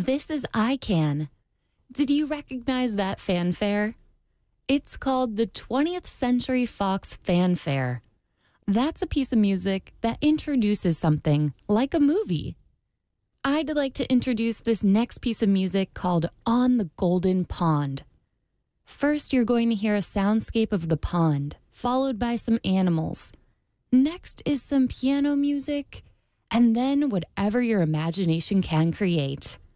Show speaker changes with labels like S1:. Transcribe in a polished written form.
S1: This is I Can. Did you recognize that fanfare? It's called the 20th Century Fox Fanfare. That's a piece of music that introduces something like a movie. I'd like to introduce this next piece of music called On the Golden Pond. First, you're going to hear a soundscape of the pond, followed by some animals. Next is some piano music, and then whatever your imagination can create.